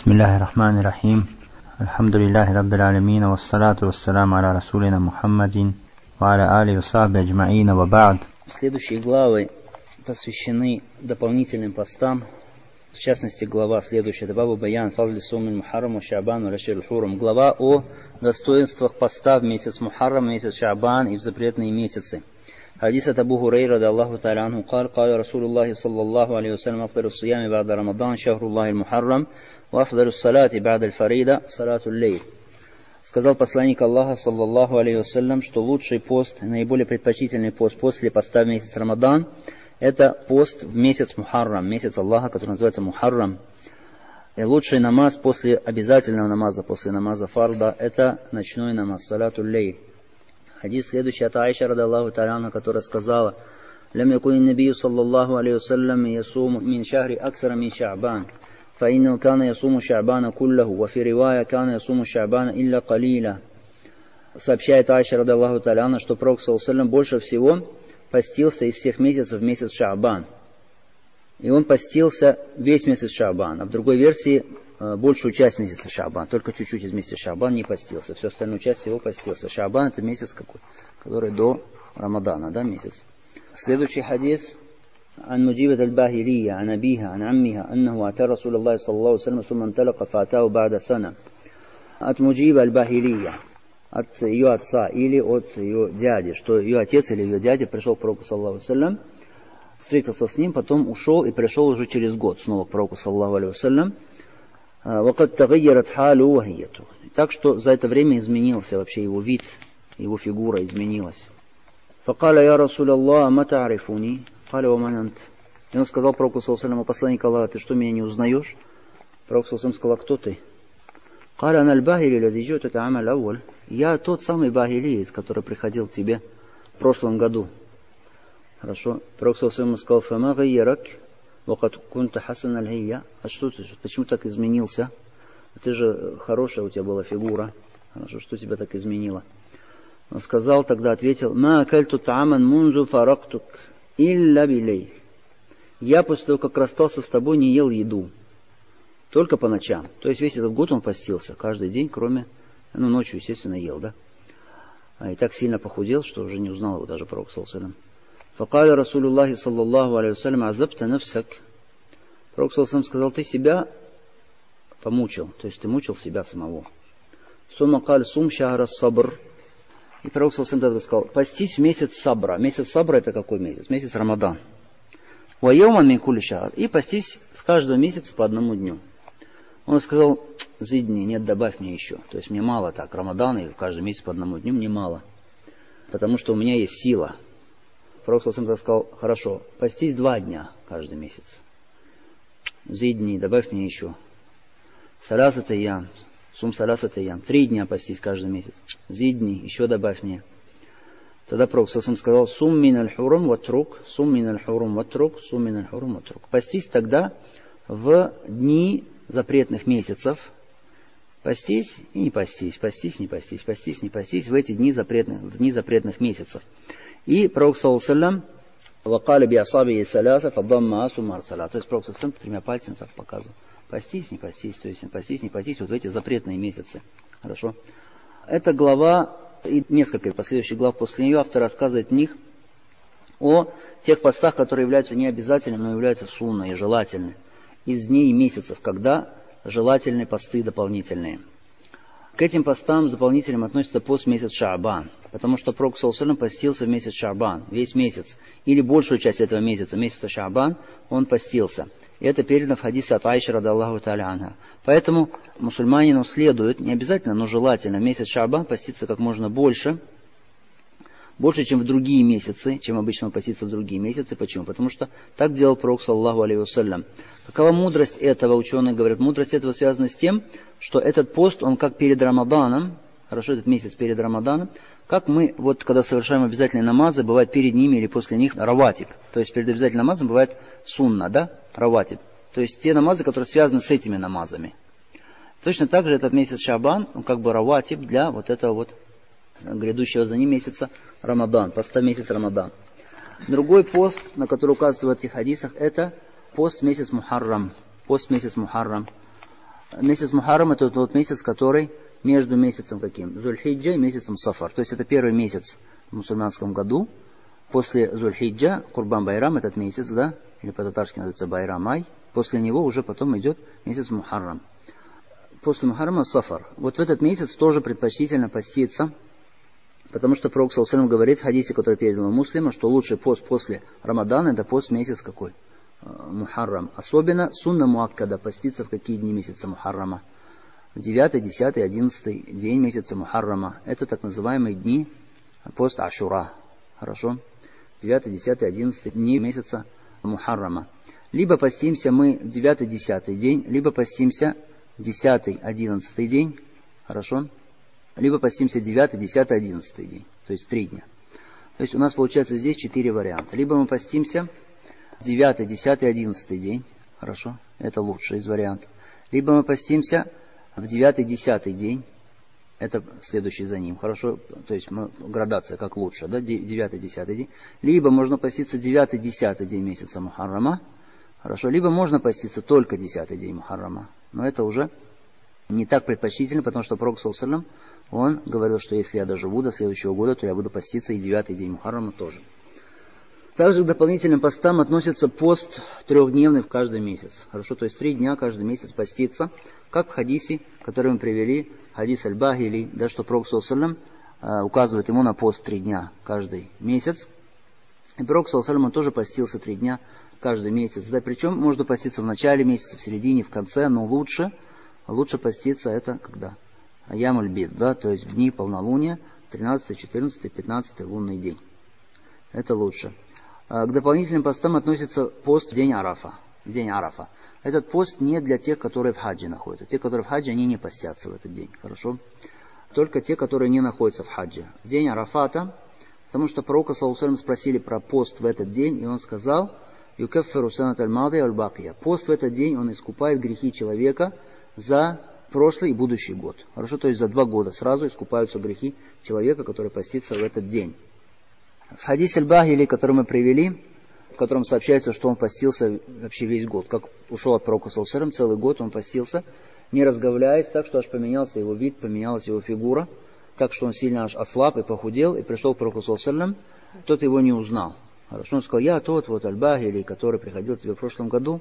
Бисмиллахи рахмани рахим. Альхамдулиллахи раббил алямин. Вассалату вассаламу аля расулина Мухаммадин. Ва аля али ва сахби аджмаина ва ба'д. Следующие главы посвящены дополнительным постам. В частности, глава следующая. Бабу Баян фазли суммин Мухаррам ва Ша'бан ва Рашир Хурум. Глава о достоинствах поста в месяц Мухаррам, месяц Ша'бан и в запретные месяцы. حديث أبو هريرة رضي الله تعالى عنه قال رسول الله صلى الله عليه وسلم أفضل الصيام بعد رمضان شهر الله المحرم وأفضل الصلاة بعد الفريدة صلاة الليل. Сказал посланник Аллаха, саллаллаху алейхи вассалям, что лучший пост, наиболее предпочтительный пост после поста в месяц Рамадан, это пост в месяц Мухаррам, месяц Аллаха, который называется Мухаррам. И лучший намаз после обязательного намаза, после намаза фарда, это ночной намаз, салату лейл. Хадис следующий от Аиша, рада Аллаху та'аля, которая сказала: «Лям якуни набию, саллаллаху алейхи вассалям, ясуму мин шахри аксара мин Ша'бан, фаиннаху кана ясуму Ша'бана куллаху, ва фи ривая кана ясуму Ша'бана илля калиля». Сообщает Аиша, рада Аллаху та'аля, что Пророк саллаллаху алейхи вассалям больше всего постился из всех месяцев в месяц Ша'бан. И он постился весь месяц Ша'бан, а в другой версии большую часть месяца Ша'бан, только чуть-чуть из месяца Ша'бан не постился, всю остальную часть его постился. Ша'бан это месяц какой, который до Рамадана, да, месяц. Следующий хадис. عن مجيبة الباهلية عن أبيها عن عمها أنه أتى رسول الله صلى الله عليه وسلم ثم انطلق فأتاه بعد سنة. От Муджиба аль-Бахилия, от ее отца или от ее дяди, что ее отец или ее дядя пришел к пророку саллаллаху алейхи вассалям, встретился с ним, потом ушел и пришел уже через год снова к пророку саллаллаху алейхи вассалям. وقد تغيرت حاله وهيته. Так что за это время изменился вообще его вид, его фигура изменилась. فقال يا رسول الله ما تعرفني قال ومن أنت. И он сказал пророку саллаллаху алейхи вассалям: посланник Аллаха, ты что, меня не узнаешь? Пророк саллаллаху алейхи вассалям сказал: кто ты? قال أنا الباهلي الذي جئتك عام الأول. Я тот самый Бахилиец, который приходил к тебе в прошлом году. Хорошо. Пророк саллаллаху алейхи вассалям сказал: فما غيرك وقد كنت حسن الهيئة. А что ты, почему так изменился? Ты же хорошая у тебя была фигура. Хорошо, что тебя так изменило? Он сказал, тогда ответил: ما أكلت طعاما منذ فارقتك إلا بالليل. Я после того, как расстался с тобой, не ел еду, только по ночам. То есть весь этот год он постился, каждый день, кроме, ночью, естественно, ел, да? И так сильно похудел, что уже не узнал его даже пророк саллаллаху алейхи вассалям. فقال رسول الله صلى الله عليه وسلم عذبت نفسك. Пророк саллаллаху алейхи вассалям сказал: ты себя помучил, то есть ты мучил себя самого. ثم قال صم شهر الصبر. И пророк саллаллаху алейхи вассалям сказал: постись в месяц сабра. Месяц сабра это какой месяц? Месяц Рамадан. ويوما من كل شهر. И постись с каждого месяца по одному дню. Он сказал: зидни, нет, добавь мне еще. То есть мне мало так, Рамадан и в каждый месяц по одному дню мне мало. Потому что у меня есть сила. Пророк саллаллаху алейхи вассалям сказал: хорошо, постись 2 дня каждый месяц. Зидни, добавь мне еще. Саласат айям, сум саласат айям. 3 дня постись каждый месяц. Зидни, еще добавь мне. Тогда Пророк саллаллаху алейхи вассалям сказал: сум мин аль-хурум ватрук, сум мин аль-хурум ватрук, сум мин аль-хурум ватрук. Постись тогда в дни запретных месяцев. Постись и не постись, постись, не постись, постись, не постись в эти дни запретных месяцев. И Пророк саллаллаху алейхи вассалям вакали би асабии саляса фаддамма асумар саля. То есть Пророк саллаллаху алейхи вассалям 3 пальцами так показывал: постись, не постись, то есть не постись, не постись вот в эти запретные месяцы. Хорошо. Эта глава и несколько последующих глав после нее автор рассказывает в них о тех постах, которые являются не обязательными, но являются сунной и желательны. Из дней и месяцев, когда желательны посты дополнительные. К этим постам дополнительным относится пост месяц Ша'бан, потому что Пророк саллаллаху алейхи вассалям постился в месяц Ша'бан, весь месяц, или большую часть этого месяца, месяца Ша'бан, он постился. И это передано в хадисе от Аиши, рада Аллаху та'аля анха. Поэтому мусульманину следует, не обязательно, но желательно, в месяц Ша'бан поститься как можно больше, чем в другие месяцы, чем обычно он постится в другие месяцы. Почему? Потому что так делал Пророк саллаллаху алейхи вассалям. Какова мудрость этого? Ученые говорят, мудрость этого связана с тем, что этот пост, он как перед Рамаданом, хорошо, этот месяц перед Рамаданом, как мы, вот когда совершаем обязательные намазы, бывает перед ними или после них раватиб. То есть перед обязательным намазом бывает сунна, да, раватиб. То есть те намазы, которые связаны с этими намазами. Точно так же этот месяц Ша'бан, он как бы раватиб для вот этого вот грядущего за ним месяца Рамадан, поста месяц Рамадан. Другой пост, на который указывают в этих хадисах, это пост месяц Мухаррам. Пост месяц Мухаррам. Месяц Мухаррам это тот месяц, который между месяцем каким? Зуль-Хиджа и месяцем Сафар. То есть это первый месяц в мусульманском году. После Зуль-Хиджа, Курбан-Байрам, этот месяц, да, или по-татарски называется Байрам-Ай. После него уже потом идет месяц Мухаррам. После Мухаррама Сафар. Вот в этот месяц тоже предпочтительно поститься, потому что Пророк саллаллаху алейхи ва саллям говорит в хадисе, который передал муслима, что лучший пост после Рамадана это пост месяц какой? Мухаррам. Особенно сунна муаккада, поститься в какие дни месяца Мухаррама? В 9, 10, 11 день месяца Мухаррама. Это так называемые дни пост Ашура. Хорошо? 9, 10, 11 дни месяца Мухаррама. Либо постимся мы в 9, 10 день, либо постимся 10, 11 день. Хорошо? Либо постимся 9, 10, 11 день. То есть 3 дня. То есть у нас получается здесь 4 варианта. Либо мы постимся 9, 10, 11 день. Хорошо? Это лучший из вариантов. Либо мы постимся в 9, 10 день. Это следующий за ним. Хорошо? То есть градация как лучше. Да? 9, 10 день. Либо можно поститься 9, 10 день месяца Мухаррама. Хорошо? Либо можно поститься только 10 день Мухаррама. Но это уже не так предпочтительно, потому что Пророк саллаллаху алейхи ва саллям, он говорил, что если я доживу до следующего года, то я буду поститься и 9 день Мухаррама тоже. Также к дополнительным постам относится пост 3-дневный в каждый месяц. Хорошо, то есть 3 дня каждый месяц поститься, как в хадисе, который мы привели, хадис Аль-Бахили, да, что Пророк саллаллаху алейхи ва саллям указывает ему на пост 3 дня каждый месяц. И Пророк саллаллаху алейхи ва саллям, он тоже постился 3 дня каждый месяц. Да, причем можно поститься в начале месяца, в середине, в конце, но лучше поститься это когда? Аямуль бид, да, то есть в дни полнолуния, 13, 14, 15 лунный день. Это лучше. К дополнительным постам относится пост в день Арафа. День Арафа. Этот пост не для тех, которые в хаджи находятся. Те, которые в хаджи, они не постятся в этот день. Хорошо? Только те, которые не находятся в хаджи. В день Арафата, потому что пророка саллаллаху алейхи ва саллям спросили про пост в этот день, и он сказал: «Юкаффиру санат аль-мади аль-бакия». Пост в этот день, он искупает грехи человека за прошлый и будущий год. Хорошо? То есть за 2 года сразу искупаются грехи человека, который постится в этот день. В хадисе Аль-Бахили, который мы привели, в котором сообщается, что он постился вообще весь год. Как ушел от пророка саллаллаху алейхи ва саллям, целый год он постился, не разговляясь, так что аж поменялся его вид, поменялась его фигура, так что он сильно аж ослаб и похудел, и пришел к пророку саллаллаху алейхи ва саллям, тот его не узнал. Хорошо, он сказал: «Я тот вот Аль-Бахили, который приходил к тебе в прошлом году».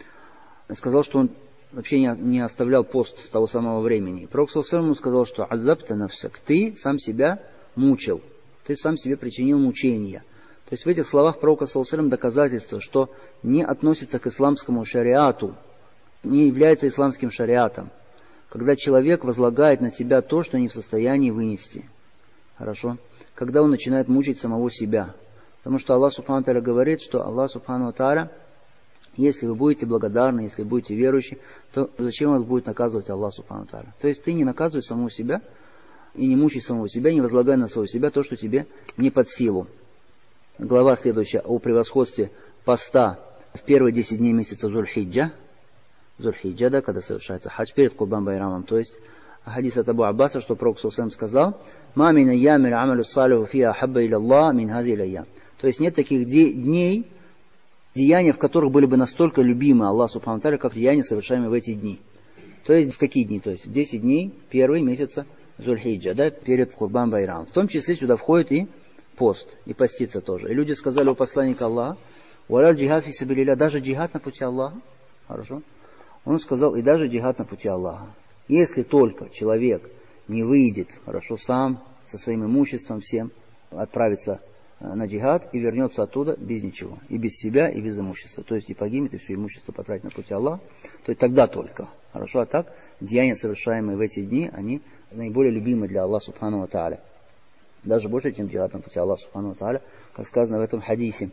Он сказал, что он вообще не оставлял пост с того самого времени. Пророк саллаллаху алейхи ва саллям сказал, что «Азабта нафсак», ты сам себя мучил. Ты сам себе причинил мучения. То есть в этих словах пророка саллаллаху алейхи ва саллям доказательство, что не относится к исламскому шариату, не является исламским шариатом, когда человек возлагает на себя то, что не в состоянии вынести. Хорошо? Когда он начинает мучить самого себя. Потому что Аллах Субхану ва Тааля говорит, что Аллах Субхану ва Тааля, если вы будете благодарны, если будете верующие, то зачем вас будет наказывать Аллах Субхану ва Тааля? То есть ты не наказывай самого себя, и не мучай самого себя, не возлагай на самого себя то, что тебе не под силу. Глава следующая о превосходстве поста в первые 10 дней месяца Зуль-Хиджа. Зуль-Хиджа, да, когда совершается хадж перед Курбан-Байрамом. То есть хадис от Абу Аббаса, что Пророк саллаллаху алейхи ва саллям сказал: «Ма мин айямин амалю салиху фиа хабба иля Аллах мин хази айям». То есть нет таких дней, деяния, в которых были бы настолько любимы Аллах Субхану ва Тааля, как деяния, совершаемые в эти дни. То есть в какие дни? То есть в 10 дней первые месяца Зуль-Хиджа, да, перед Курбан-Байрамом. В том числе сюда входит и пост, и поститься тоже. И люди сказали у посланника Аллаха: «Валяль джихад фи сабилилля», даже джихад на пути Аллаха. Хорошо? Он сказал: и даже джихад на пути Аллаха. Если только человек не выйдет, хорошо, сам, со своим имуществом всем, отправится на джихад и вернется оттуда без ничего. И без себя, и без имущества. То есть и погибнет, и все имущество потратит на пути Аллаха. То есть тогда только. Хорошо? А так, деяния, совершаемые в эти дни, они наиболее любимы для Аллаха Субхану ва Тааля. Даже больше, чем джихад на пути Аллаха Субхану ва Тааля, как сказано в этом хадисе.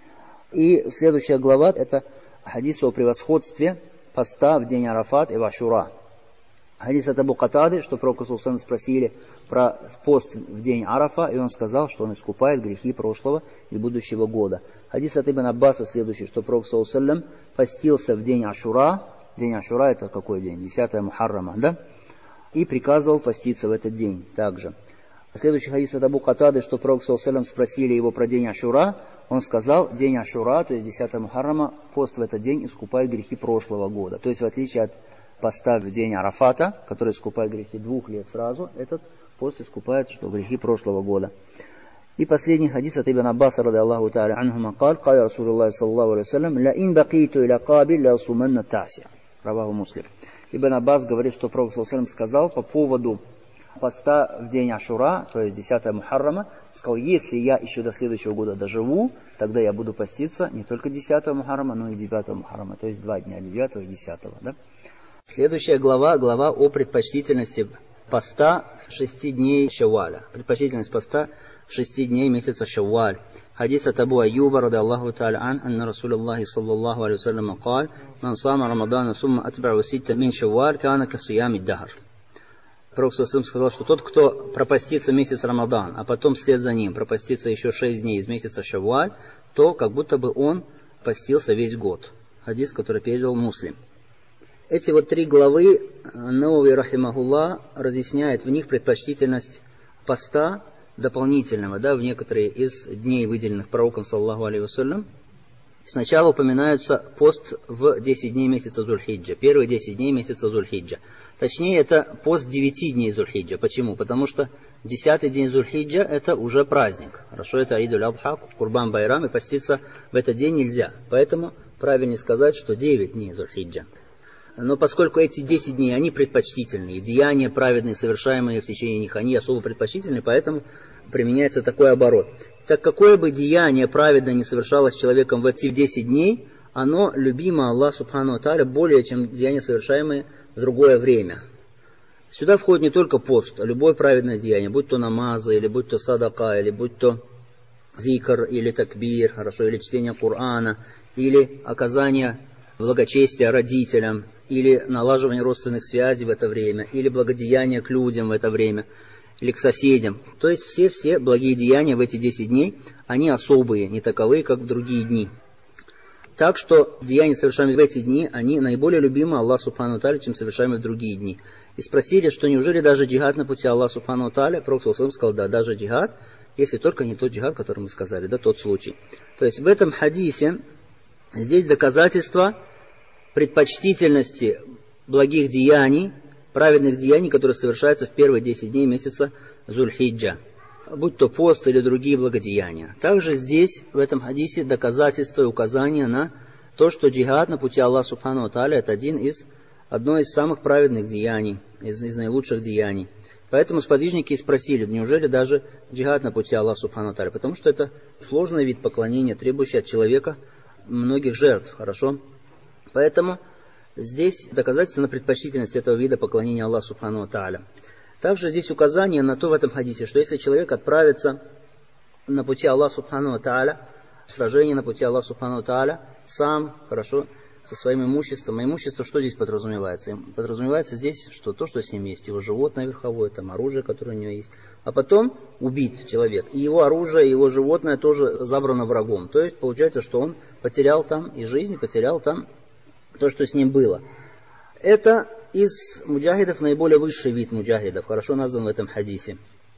И следующая глава — это хадис о превосходстве поста в день Арафат и в Ашура. Хадис от Абу Катады, что пророка саллаллаху алейхи ва саллям спросили про пост в день Арафа, и он сказал, что он искупает грехи прошлого и будущего года. Хадис от Ибн Аббаса следующий, что пророк саллаллаху алейхи ва саллям постился в день Ашура. День Ашура — это какой день? 10 Мухаррама, да? И приказывал поститься в этот день также. Следующий хадис от Абу Катады, что пророк саллаллаху алейхи ва саллям спросили его про день Ашура, он сказал: день Ашура, то есть 10 Мухаррама, пост в этот день искупает грехи прошлого года. То есть в отличие от поста в день Арафата, который искупает грехи 2 лет сразу, этот пост искупает, что грехи прошлого года. И последний хадис от Ибн Аббаса, ради Аллаху та'аля анхума, «Каля Расулуллах саллаллаху алейхи вассалям, ла ин бакиту иля кабиль ля суманна та'ся». Раваху Муслим. Ибн Аббас говорит, что Пророк саллаллаху алейхи вассалям сказал по поводу поста в день Ашура, то есть 10 Мухаррама, сказал, если я еще до следующего года доживу, тогда я буду поститься не только 10 Мухаррама, но и 9 Мухаррама, то есть 2 дня, 9 и 10. Да? Следующая глава о предпочтительности поста 6 дней Шавваля. Предпочтительность поста 6 дней месяца Шавваль. Хадис от Абу Аюба, ради Аллаху та'аля анна Расулаллахи саллаллаху алейхи вассалям قال من صام رمضان ثم أتبعه 6 من شوال كان كصيام الدهر. Пророк сказал, что тот, кто пропастится месяц Рамадан, а потом вслед за ним пропастится еще 6 дней из месяца Шавваль, то как будто бы он постился весь год. Хадис, который передал Муслим. Эти 3 главы Навави рахимахуллах разъясняет в них предпочтительность поста дополнительного, в некоторые из дней, выделенных пророком, саллаллаху алейхи вассалям. Сначала упоминается пост в 10 дней месяца Зуль-Хиджа, первые 10 дней месяца Зуль-Хиджа. Точнее, это пост 9 дней Зуль-Хиджа. Почему? Потому что 10-й день Зуль-Хиджа это уже праздник. Хорошо, это Аид-уль-Адха, Курбан-Байрам, и поститься в этот день нельзя. Поэтому правильнее сказать, что 9 дней Зуль-Хиджа. Но поскольку эти 10 дней, они предпочтительные, деяния праведные, совершаемые в течение них, они особо предпочтительные, поэтому применяется такой оборот. Так какое бы деяние праведное не совершалось человеком в эти 10 дней, оно любимо Аллах Субхану ва Тааля более, чем деяния, совершаемые в другое время. Сюда входит не только пост, а любое праведное деяние, будь то намазы, или будь то садака, или будь то зикр, или такбир, хорошо, или чтение Корана, или оказание благочестия родителям, или налаживание родственных связей в это время, или благодеяние к людям в это время, или к соседям. То есть все благие деяния в эти 10 дней, они особые, не таковые, как в другие дни. Так что деяния, совершаемые в эти дни, они наиболее любимы Аллаху Субхану ва Тааля, чем совершаемые в другие дни. И спросили, что неужели даже джихад на пути Аллаха Субхану ва Тааля? Пророк саллаллаху алейхи вассалям сказал, да, даже джихад, если только не тот джихад, который мы сказали, тот случай. То есть в этом хадисе здесь доказательство предпочтительности благих деяний, праведных деяний, которые совершаются в первые 10 дней месяца Зуль-Хиджа, будь то пост или другие благодеяния. Также здесь, в этом хадисе, доказательство и указание на то, что джихад на пути Аллаха Субхану ва Тааля это одно из самых праведных деяний, из наилучших деяний. Поэтому сподвижники спросили, неужели даже джихад на пути Аллаха Субхану ва Тааля? Потому что это сложный вид поклонения, требующий от человека многих жертв, хорошо? Поэтому здесь доказательство на предпочтительность этого вида поклонения Аллаху Субхану ва Тааля. Также здесь указание на то в этом хадисе, что если человек отправится на пути Аллаха Субхану ва Тааля, в сражение на пути Аллаха Субхану ва Тааля, сам, хорошо, со своим имуществом. А имущество, что здесь подразумевается? Подразумевается здесь, что то, что с ним есть, его животное верховое, там оружие, которое у него есть. А потом убит человек. И его оружие, и его животное тоже забрано врагом. То есть получается, что он потерял там и жизнь, потерял там то, что с ним было. Это из муджахидов наиболее высший вид муджахидов, хорошо назван в этом хадисе.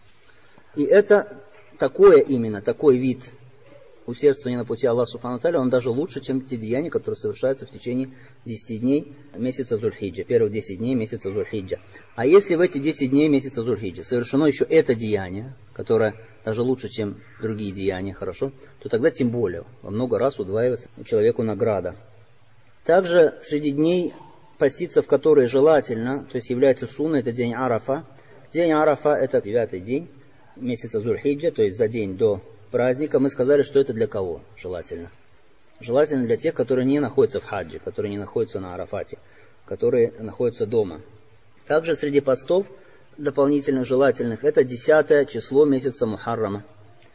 И это такой вид усердствования на пути Аллаха Субхану ва Тааля, он даже лучше, чем те деяния, которые совершаются в течение 10 дней месяца Зуль-Хиджа, первых 10 дней месяца Зуль-Хиджа. А если в эти 10 дней месяца Зуль-Хиджа совершено еще это деяние, которое даже лучше, чем другие деяния, хорошо, то тогда тем более во много раз удваивается человеку награда. Также среди дней, поститься в которые желательно, то есть является сунна, это день Арафа. День Арафа это 9-й день месяца Зуль-Хиджа, то есть за день до праздника. Мы сказали, что это для кого желательно? Желательно для тех, которые не находятся в хаджи, которые не находятся на Арафате, которые находятся дома. Также среди постов дополнительных желательных это 10 число месяца Мухаррама.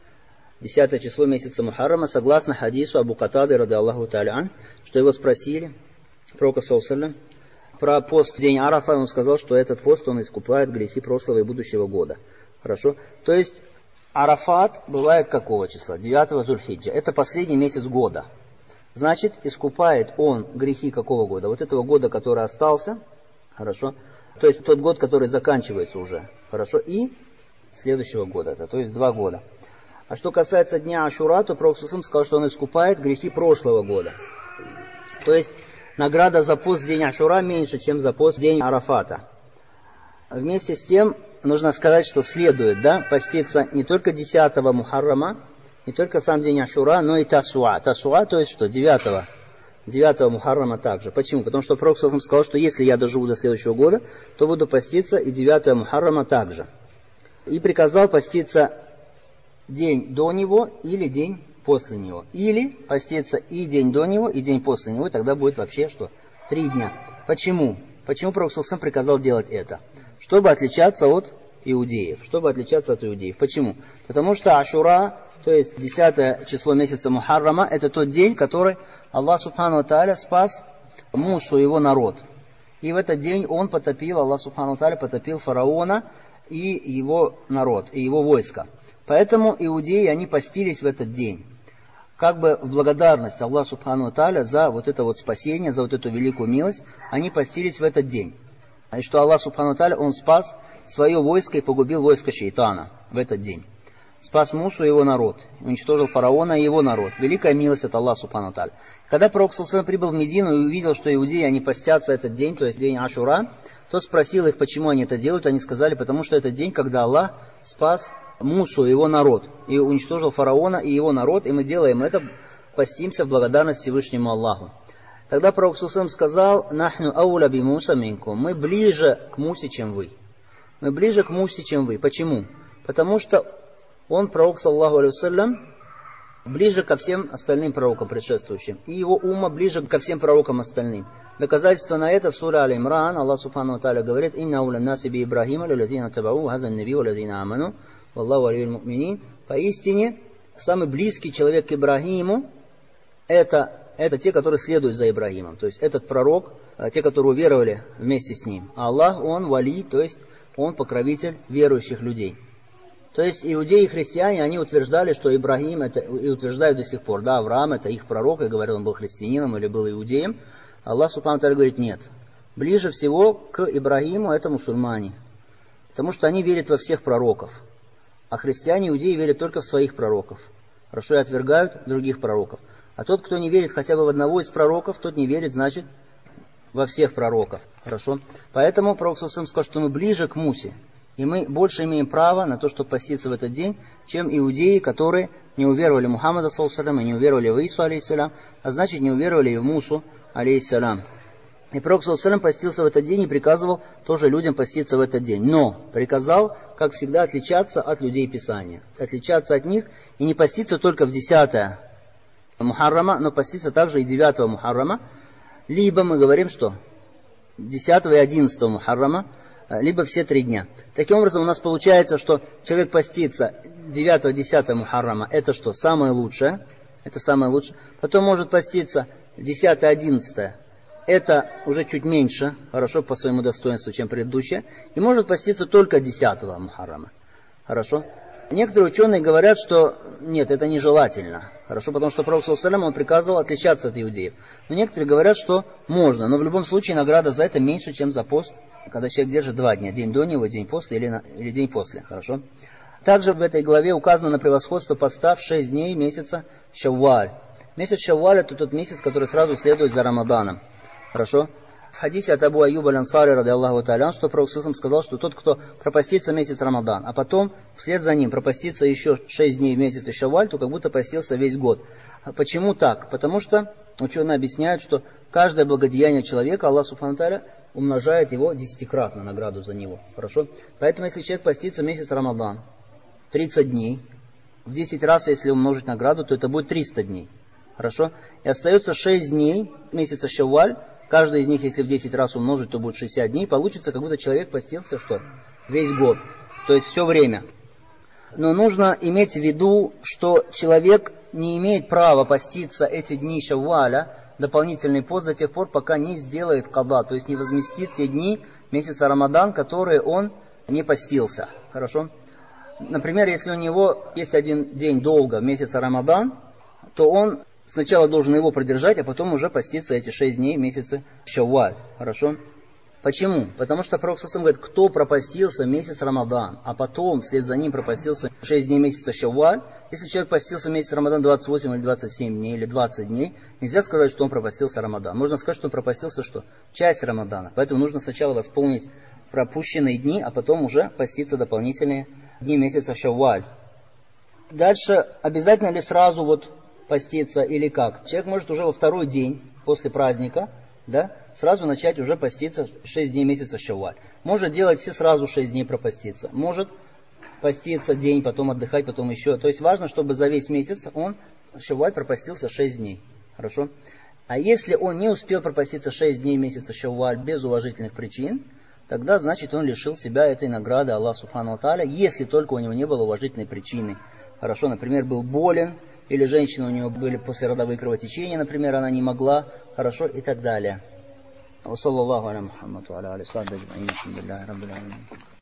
10 число месяца Мухаррама, согласно хадису Абу Катады, ради Аллаху та'аля ан, что его спросили, пророка саллаллаху алейхи вассалям, про пост в день Арафа, он сказал, что этот пост, он искупает грехи прошлого и будущего года. Хорошо? То есть, Арафат бывает какого числа? 9 Зуль-Хиджа. Это последний месяц года. Значит, искупает он грехи какого года? Вот этого года, который остался, хорошо? То есть, тот год, который заканчивается уже, хорошо? И следующего года, то есть 2 года. А что касается дня Ашура, то Пророк сказал, что он искупает грехи прошлого года. То есть, награда за пост в день Ашура меньше, чем за пост в день Арафата. Вместе с тем, нужно сказать, что следует, поститься не только 10-го Мухаррама, не только сам день Ашура, но и Тасуа. Тасуа, то есть что? 9-го Мухаррама также. Почему? Потому что Пророк сказал, что если я доживу до следующего года, то буду поститься и 9-го Мухаррама также. И приказал поститься день до него или день после него. Или поститься и день до него, и день после него, и тогда будет вообще что? 3 дня. Почему? Почему Пророк приказал делать это? Чтобы отличаться от иудеев. Почему? Потому что Ашура, то есть 10 число месяца Мухаррама, это тот день, который Аллах Субхану ва Тааля спас Мусу, его народ. И в этот день он потопил, Аллах Субхану ва Тааля потопил фараона и его народ, и его войско. Поэтому иудеи, они постились в этот день. Как бы в благодарность Аллаху Субхану ва Тааля за вот это вот спасение, за вот эту великую милость, они постились в этот день. И что Аллах Субхану ва Тааля, он спас свое войско и погубил войско шейтана в этот день. Спас Мусу и его народ, уничтожил фараона и его народ. Великая милость от Аллаха Субхану ва Тааля. Когда Пророк прибыл в Медину и увидел, что иудеи, они постятся этот день, то есть день Ашура, то спросил их, почему они это делают. Они сказали, потому что это день, когда Аллах спас Мусу и его народ, и уничтожил фараона и его народ, и мы делаем это, постимся в благодарность Всевышнему Аллаху. Тогда Пророк сказал: «Нахну ауля би Муса минкум». Мы ближе к Мусе, чем вы. Почему? Потому что он, Пророк, саллаху алейхи вассалям, ближе ко всем остальным пророкам предшествующим. И его умма ближе ко всем пророкам остальным. Доказательство на это сура Аль-Имран. Аллах Субхану ва Тааля говорит: «Инна ауля наси би Ибрахима лилазина табау хазан наби валазина аману валлаху алиюль му'минин». Поистине, самый близкий человек к Ибрахиму это те, которые следуют за Ибрахимом. То есть этот пророк, те, которые уверовали вместе с ним. А Аллах, он вали, то есть он покровитель верующих людей. То есть иудеи и христиане, они утверждали, что Ибрахим, это, и утверждают до сих пор, Авраам это их пророк, и говорил, он был христианином или был иудеем. Аллах Субхану ва Тааля говорит: нет. Ближе всего к Ибрахиму это мусульмане. Потому что они верят во всех пророков. А христиане и иудеи верят только в своих пророков. Хорошо, и отвергают других пророков. А тот, кто не верит хотя бы в одного из пророков, тот не верит, значит, во всех пророков. Хорошо? Поэтому Пророк сказал, что мы ближе к Мусе. И мы больше имеем право на то, чтобы поститься в этот день, чем иудеи, которые не уверовали в Мухаммада, саллаллаху, и не уверовали в Ису, алейхиссалям, а значит, не уверовали и в Мусу, алейхиссалям. И Пророк саллаллаху постился в этот день и приказывал тоже людям поститься в этот день. Но приказал, как всегда, отличаться от людей Писания. Отличаться от них и не поститься только в 10 Мухаррама, но поститься также и 9 Мухаррама. Либо мы говорим, что 10 и 11 Мухаррама, либо все 3 дня. Таким образом, у нас получается, что человек постится 9-10 Мухаррама, это что? Самое лучшее. Это самое лучшее. Потом может поститься 10-11. Это уже чуть меньше, хорошо, по своему достоинству, чем предыдущее. И может поститься только 10 Мухаррама. Хорошо? Некоторые ученые говорят, что нет, это нежелательно. Хорошо, потому что Пророк он приказывал отличаться от иудеев. Но некоторые говорят, что можно. Но в любом случае награда за это меньше, чем за пост, когда человек держит 2 дня. День до него, день после или день после. Хорошо? Также в этой главе указано на превосходство поста в 6 дней месяца Шавваль. Месяц Шавваль — это тот месяц, который сразу следует за Рамаданом. Хорошо? В хадисе от Абу Аюба аль-Ансари, ради Аллаху та'аля, что Пророк сказал, что тот, кто пропастится месяц Рамадан, а потом вслед за ним пропастится еще 6 дней в месяце Шавваль, то как будто постился весь год. А почему так? Потому что ученые объясняют, что каждое благодеяние человека Аллах Субхану ва Тааля умножает его 10-кратно, награду за него. Хорошо? Поэтому если человек постится месяц Рамадан, 30 дней, в 10 раз, если умножить награду, то это будет 300 дней. Хорошо? И остается 6 дней месяца Шавваль. Каждый из них, если в 10 раз умножить, то будет 60 дней. Получится, как будто человек постился что? Весь год. То есть все время. Но нужно иметь в виду, что человек не имеет права поститься эти дни Шавваля, дополнительный пост, до тех пор, пока не сделает када, то есть не возместит те дни месяца Рамадан, которые он не постился. Хорошо? Например, если у него есть один день долго в месяце Рамадан, то он сначала должен его продержать, а потом уже поститься эти 6 дней месяца Шавваль. Хорошо? Почему? Потому что Пророк говорит, кто пропастился месяц Рамадан, а потом вслед за ним пропастился 6 дней месяца Шавваль, если человек постился месяц Рамадан 28 или 27 дней или 20 дней, нельзя сказать, что он пропастился Рамадан. Можно сказать, что он пропастился что? Часть Рамадана. Поэтому нужно сначала восполнить пропущенные дни, а потом уже поститься дополнительные дни месяца Шавваль. Дальше, обязательно ли сразу вот поститься или как? Человек может уже во второй день после праздника, да, сразу начать уже поститься 6 дней месяца Шавваль. Может делать все сразу 6 дней пропаститься. Может поститься день, потом отдыхать, потом еще. То есть важно, чтобы за весь месяц он Шавваль пропастился 6 дней. Хорошо? А если он не успел пропаститься 6 дней месяца Шавваль без уважительных причин, тогда значит он лишил себя этой награды Аллаха Субхану ва Тааля, если только у него не было уважительной причины. Хорошо, например, был болен, или женщина у него были послеродовые кровотечения, например, она не могла, хорошо, и так далее. Wa sallallahu ala Muhammad wa ala alihi wa sahbihi ajma'in. Alhamdulillahi rabbil alamin.